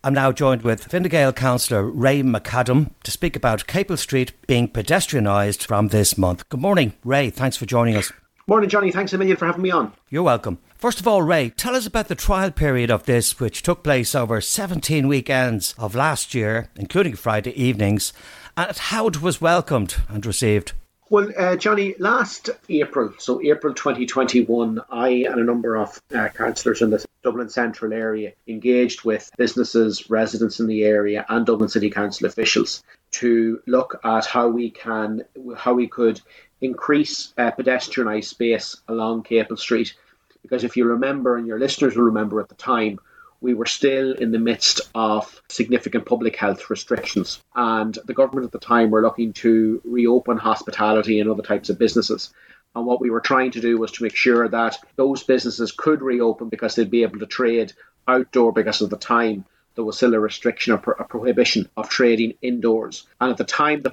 I'm now joined with Fine Gael councillor Ray McAdam to speak about Capel Street being pedestrianised from this month. Good morning, Ray. Thanks for joining us. Morning, Johnny. Thanks a million for having me on. You're welcome. First of all, Ray, tell us about the trial period of this, which took place over 17 weekends of last year, including Friday evenings, and how it was welcomed and received. Well, Johnny, last April, so April 2021, I and a number of councillors in the Dublin Central area engaged with businesses, residents in the area and Dublin City Council officials to look at how we could increase pedestrianised space along Capel Street. Because if you remember, and your listeners will remember at the time, we were still in the midst of significant public health restrictions, and the government at the time were looking to reopen hospitality and other types of businesses. And what we were trying to do was to make sure that those businesses could reopen because they'd be able to trade outdoor, because at the time there was still a restriction or a prohibition of trading indoors. And at the time,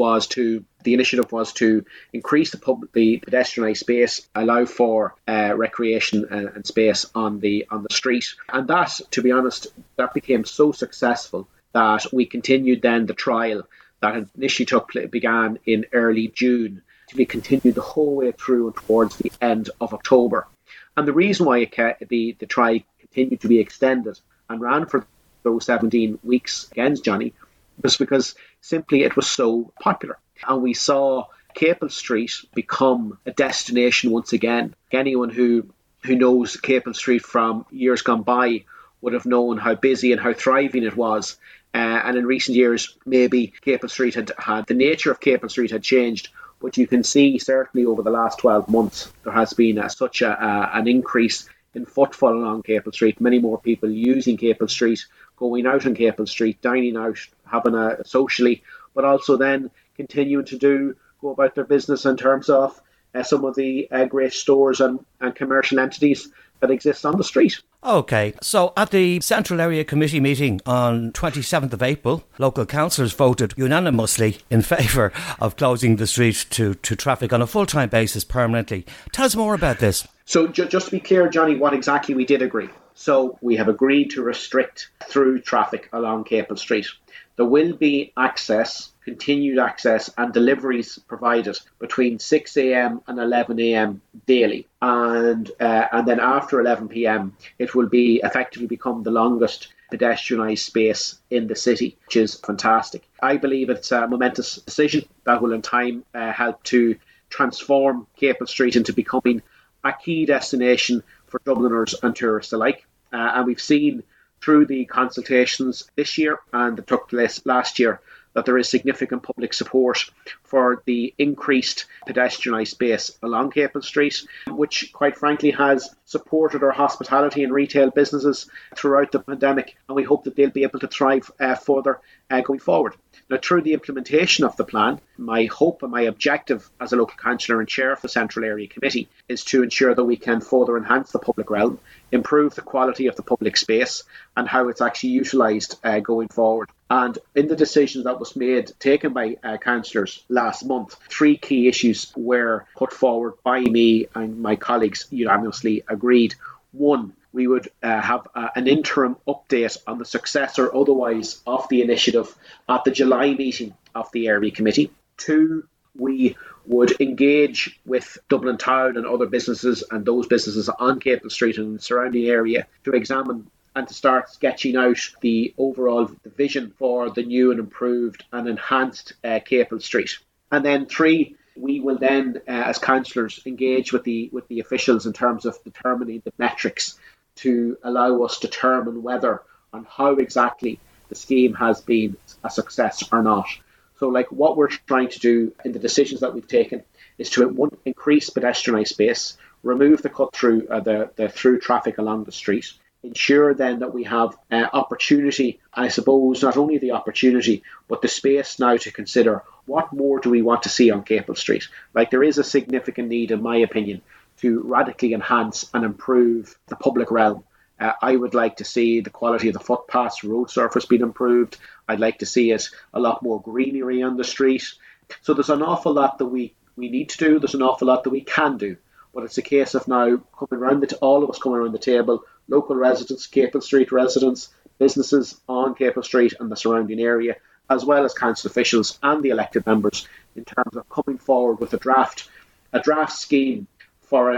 the initiative was to increase the pedestrianised space, allow for recreation and space on the street. And that, to be honest, that became so successful that we continued then the trial that initially began in early June to be continued the whole way through and towards the end of October. And the reason why the trial continued to be extended and ran for those 17 weeks again, Johnny, was because simply it was so popular. And we saw Capel Street become a destination once again. Anyone who knows Capel Street from years gone by would have known how busy and how thriving it was. And in recent years, maybe Capel Street had the nature of Capel Street had changed. But you can see certainly over the last 12 months, there has been such an increase in footfall along Capel Street. Many more people using Capel Street, going out on Capel Street, dining out, having a socially, but also then continuing to go about their business in terms of some of the great stores and commercial entities that exist on the street. OK, so at the Central Area Committee meeting on 27th of April, local councillors voted unanimously in favour of closing the street to traffic on a full-time basis permanently. Tell us more about this. So just to be clear, Johnny, what exactly we did agree. So we have agreed to restrict through traffic along Capel Street. There will be continued access and deliveries provided between 6 a.m. and 11 a.m. daily. And then after 11 p.m, it will be effectively become the longest pedestrianised space in the city, which is fantastic. I believe it's a momentous decision that will in time help to transform Capel Street into becoming a key destination for Dubliners and tourists alike. And we've seen through the consultations this year and that took place last year that there is significant public support for the increased pedestrianised space along Capel Street, which quite frankly has supported our hospitality and retail businesses throughout the pandemic, and we hope that they'll be able to thrive further going forward. Now, through the implementation of the plan, my hope and my objective as a local councillor and chair of the Central Area Committee is to ensure that we can further enhance the public realm, improve the quality of the public space and how it's actually utilised going forward. And in the decision that was taken by councillors last month, 3 key issues were put forward by me and my colleagues unanimously agreed. 1, we would have an interim update on the success or otherwise of the initiative at the July meeting of the Area Committee. 2, we would engage with Dublin Town and other businesses and those businesses on Capel Street and the surrounding area to examine and to start sketching out the overall vision for the new and improved and enhanced Capel Street. And then 3, we will then, as councillors, engage with the officials in terms of determining the metrics to allow us to determine whether and how exactly the scheme has been a success or not. So what we're trying to do in the decisions that we've taken is to increase pedestrianised space, remove the cut through the through traffic along the street, ensure then that we have opportunity, and I suppose not only the opportunity, but the space now to consider what more do we want to see on Capel Street. There is a significant need, in my opinion, to radically enhance and improve the public realm. I would like to see the quality of the footpaths, road surface being improved. I'd like to see it a lot more greenery on the street. So there's an awful lot that we need to do. There's an awful lot that we can do. But it's a case of now all of us coming around the table, local residents, Capel Street residents, businesses on Capel Street and the surrounding area, as well as council officials and the elected members, in terms of coming forward with a draft scheme for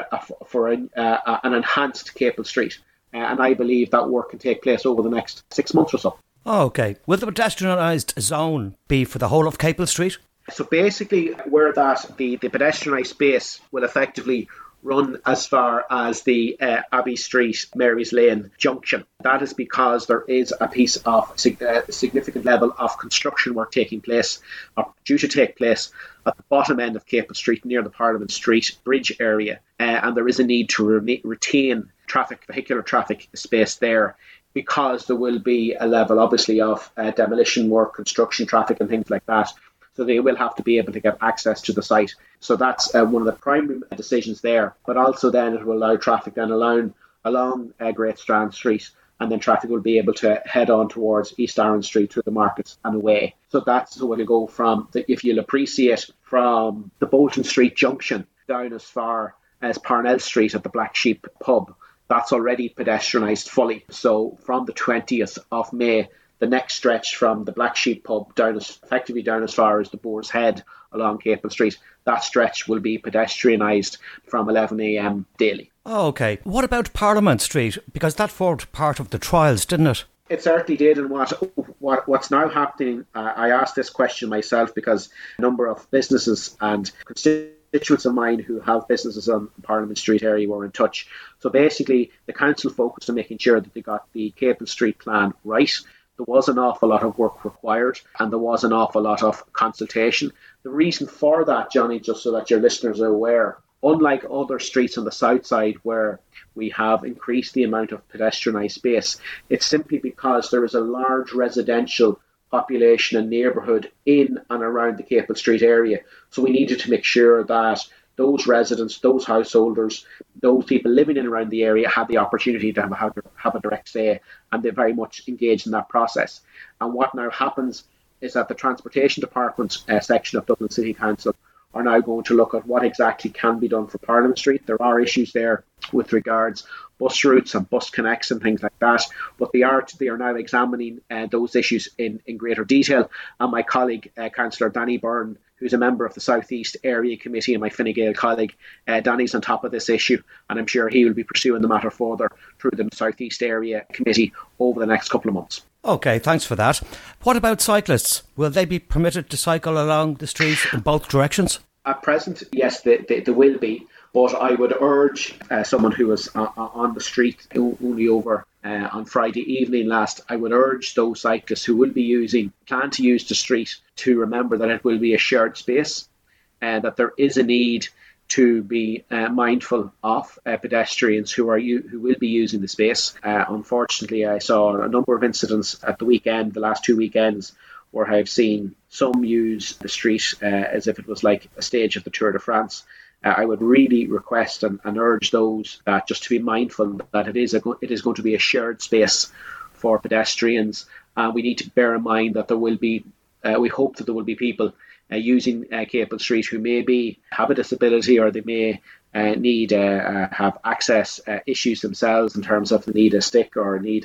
an enhanced Capel Street. And I believe that work can take place over the next 6 months or so. Oh, okay. Will the pedestrianised zone be for the whole of Capel Street? So basically, where that the pedestrianised space will effectively run as far as the Abbey Street, Mary's Lane junction. That is because there is a piece of significant level of construction work taking place, or due to take place, at the bottom end of Capel Street near the Parliament Street bridge area. And there is a need to retain vehicular traffic space there, because there will be a level, obviously, of demolition work, construction traffic and things like that. So they will have to be able to get access to the site. So that's one of the primary decisions there. But also then it will allow traffic then along Great Strand Street, and then traffic will be able to head on towards East Arran Street through the markets and away. So that's where it'll go from, if you'll appreciate, from the Bolton Street junction down as far as Parnell Street at the Black Sheep pub. That's already pedestrianised fully. So from the 20th of May, the next stretch from the Black Sheep pub down as far as the Boar's Head along Capel Street, that stretch will be pedestrianised from 11 a.m. daily. Oh, okay. What about Parliament Street? Because that formed part of the trials, didn't it? It certainly did. And what's now happening, I asked this question myself because a number of businesses and constituents of mine who have businesses on Parliament Street area were in touch. So basically, the council focused on making sure that they got the Capel Street plan right. There was an awful lot of work required, and there was an awful lot of consultation. The reason for that, Johnny, just so that your listeners are aware, unlike other streets on the south side where we have increased the amount of pedestrianised space, it's simply because there is a large residential population and neighbourhood in and around the Capel Street area. So we needed to make sure that those residents, those householders, those people living in and around the area had the opportunity to have a direct say, and they're very much engaged in that process. And what now happens is that the Transportation Department section of Dublin City Council are now going to look at what exactly can be done for Parliament Street. There are issues there with regards bus routes and bus connects and things like that, but they are now examining those issues in greater detail. And my colleague, Councillor Danny Byrne, who's a member of the South East Area Committee, and my Fine Gael colleague, Danny's on top of this issue, and I'm sure he will be pursuing the matter further through the South East Area Committee over the next couple of months. OK, thanks for that. What about cyclists? Will they be permitted to cycle along the street in both directions? At present, yes, they will be. But I would urge someone who was on the street only over on Friday evening last, I would urge those cyclists who will plan to use the street to remember that it will be a shared space, and that there is a need to be mindful of pedestrians who will be using the space. Unfortunately, I saw a number of incidents at the last 2 weekends, where I've seen some use the street as if it was like a stage of the Tour de France. I would really request and urge those just to be mindful that it is going to be a shared space for pedestrians. We need to bear in mind that there will be, we hope that there will be people using Capel Street who maybe have a disability, or they may need have access issues themselves in terms of they need a stick or need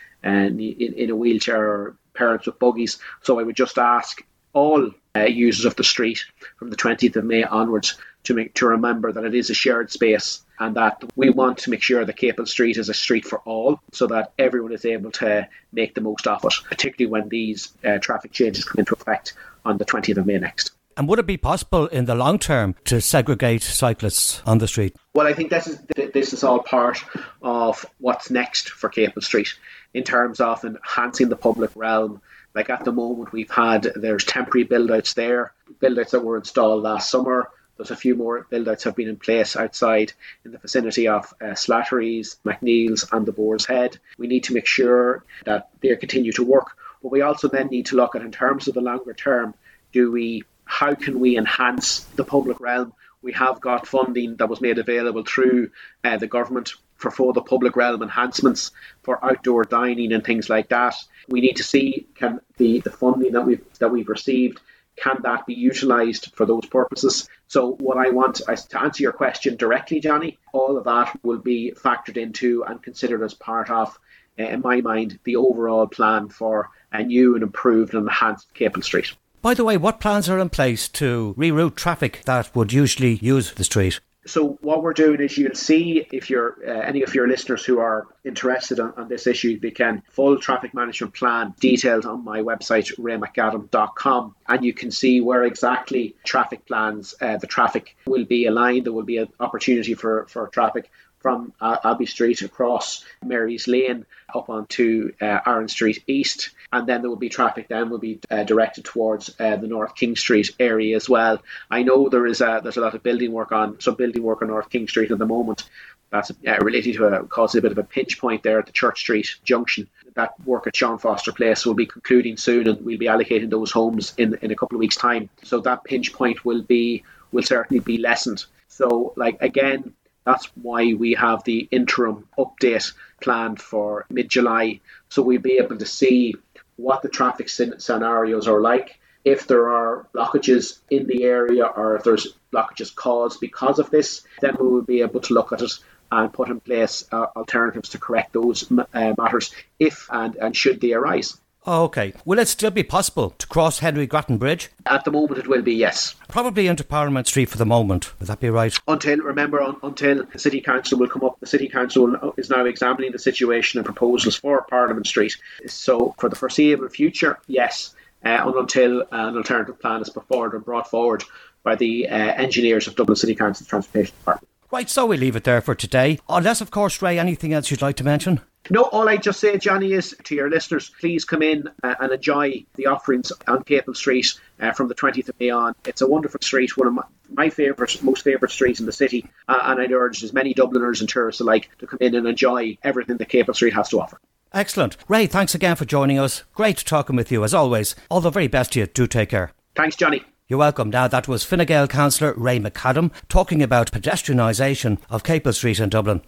in a wheelchair, or parents with buggies. So I would just ask all users of the street from the 20th of May onwards to remember that it is a shared space, and that we want to make sure that Capel Street is a street for all, so that everyone is able to make the most of it, particularly when these traffic changes come into effect on the 20th of May next. And would it be possible in the long term to segregate cyclists on the street? Well, I think this is all part of what's next for Capel Street in terms of enhancing the public realm. Like at the moment, there's temporary build-outs there, build-outs that were installed last summer. There's a few more build-outs have been in place outside in the vicinity of Slattery's, McNeil's and the Boar's Head. We need to make sure that they continue to work. But we also then need to look at, in terms of the longer term, how can we enhance the public realm? We have got funding that was made available through the government for further public realm enhancements for outdoor dining and things like that. We need to see, can the funding that we've received, can that be utilised for those purposes? So what I want is to answer your question directly, Johnny. All of that will be factored into and considered as part of in my mind, the overall plan for a new and improved and enhanced Capel Street. By the way, what plans are in place to reroute traffic that would usually use the street? So what we're doing is, you'll see, if you're any of your listeners who are interested on this issue, they can full traffic management plan detailed on my website, raymcadam.com, and you can see where exactly traffic plans, the traffic will be aligned. There will be an opportunity for traffic from Abbey Street across Mary's Lane up onto Aaron Street East, and then there will be traffic then will be directed towards the North King Street area as well. I know there's a lot of building work on North King Street at the moment. That's related to causing a bit of a pinch point there at the Church Street junction. That work at Sean Foster Place will be concluding soon, and we'll be allocating those homes in a couple of weeks' time. So that pinch point will certainly be lessened. So, again, that's why we have the interim update planned for mid-July. So we'll be able to see what the traffic scenarios are like, if there are blockages in the area, or if there's blockages caused because of this. Then we will be able to look at it and put in place alternatives to correct those matters if and should they arise. Oh, OK. Will it still be possible to cross Henry Grattan Bridge? At the moment it will be, yes. Probably into Parliament Street for the moment. Would that be right? Until the City Council will come up. The City Council is now examining the situation and proposals for Parliament Street. So for the foreseeable future, yes. Until an alternative plan is put forward and brought forward by the engineers of Dublin City Council Transportation Department. Right, so we'll leave it there for today. Unless, of course, Ray, anything else you'd like to mention? No, all I just say, Johnny, is to your listeners, please come in and enjoy the offerings on Capel Street from the 20th of May on. It's a wonderful street, one of my most favourite streets in the city, and I'd urge as many Dubliners and tourists alike to come in and enjoy everything that Capel Street has to offer. Excellent. Ray, thanks again for joining us. Great talking with you, as always. All the very best to you. Do take care. Thanks, Johnny. You're welcome. Now, that was Fine Gael councillor Ray McAdam talking about pedestrianisation of Capel Street in Dublin.